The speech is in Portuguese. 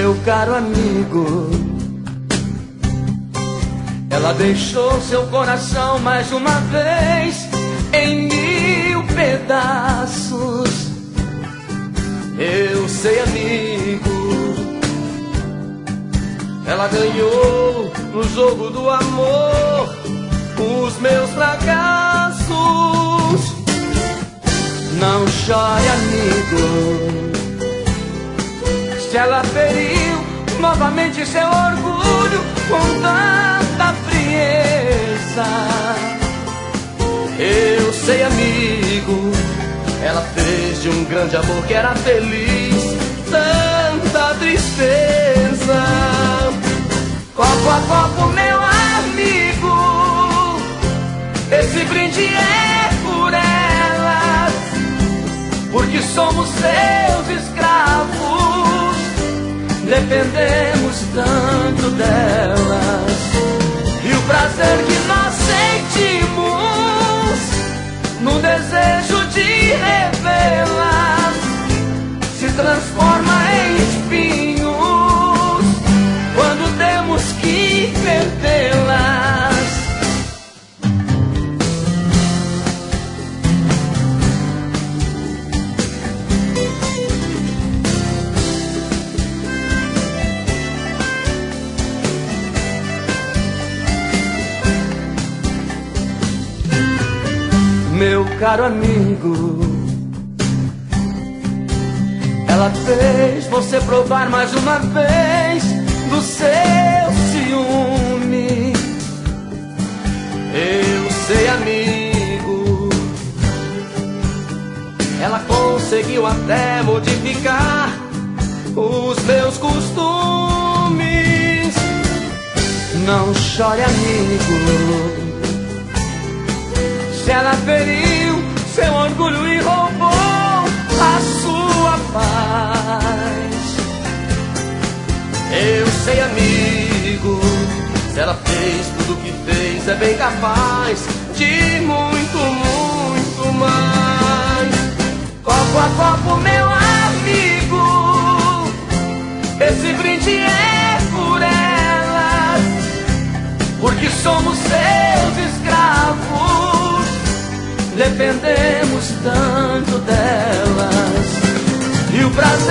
meu caro amigo. Ela deixou seu coração mais uma vez em 1000 pedaços. Eu sei, amigo, ela ganhou no jogo do amor os meus fracassos. Não chore, amigo, se ela feriu novamente seu orgulho com tanta frieza. Eu sei, amigo, ela fez de um grande amor que era feliz tanta tristeza. Copo a copo, meu amigo, esse brinde é por elas, porque somos seus escravos, dependemos tanto delas. E o prazer que nós sentimos no desejo de revê-las se transforma em espinhos quando temos que perdê-las. Meu caro amigo, ela fez você provar mais uma vez do seu ciúme. Eu sei, amigo, ela conseguiu até modificar os meus costumes. Não chore, amigo, se ela feriu seu orgulho e roubou a sua paz. Eu sei, amigo, se ela fez tudo o que fez, é bem capaz de muito, muito mais. Copo a copo, meu amigo, esse brinde é por elas, porque somos seus escravos, dependemos tanto delas. E o prazer